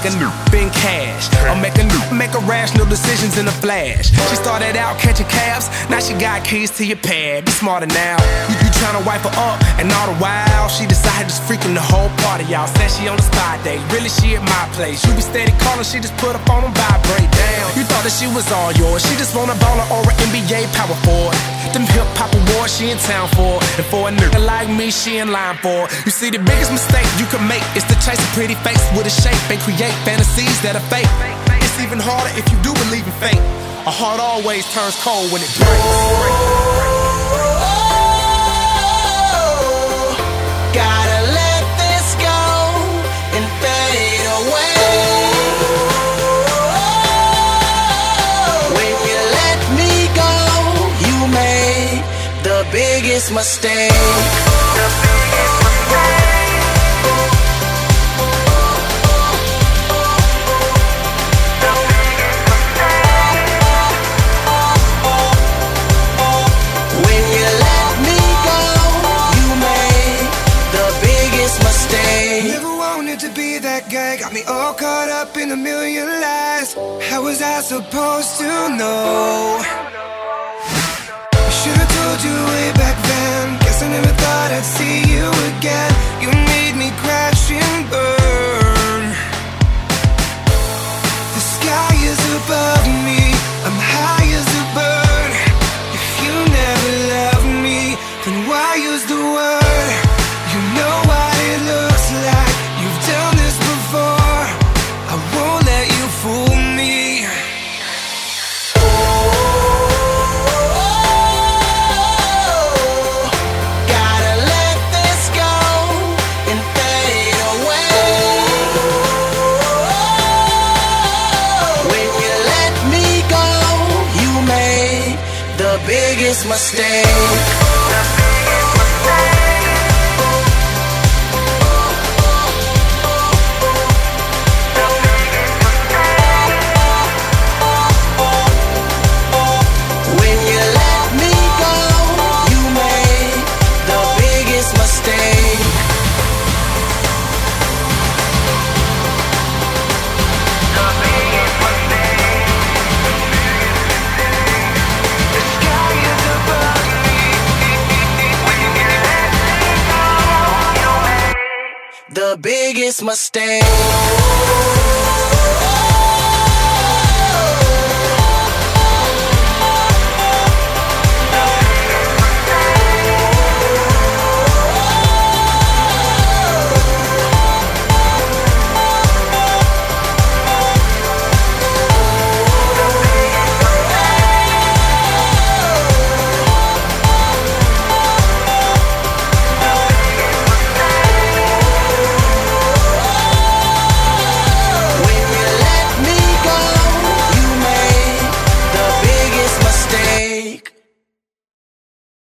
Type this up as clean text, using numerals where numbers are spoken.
make a new spend cash, or make a rational decisions in a flash. She started out catching cabs, now she got keys to your pad. Be smarter now. You tryna wipe her up, and all the while she decided just freaking the whole party out. Said she on a spy date, really she at my place. You be steady calling, she just put her phone on vibrate. Down. You thought that she was all yours. She just want a baller or an NBA power forward. Them hip hop awards she in town for, and for a nigga like me she in line for. You see, the biggest mistake you can make is to chase a pretty face with a shape and create fantasies that are fake. It's even harder if you do believe in fate. A heart always turns cold when it breaks. Gotta let this go and fade away. When you let me go, you made the biggest mistake. Got me all caught up in a million lies. How was I supposed to know? I should've told you way back then. Guess I never thought I'd see you again. You made me crash and burn. The sky is above me, I'm high as a bird. If you never loved me, then why use the word? You know what it looks like. You've done this before. I won't let you fool me. Gotta let this go and fade away. When you let me go, you made the biggest mistake. The biggest mistake.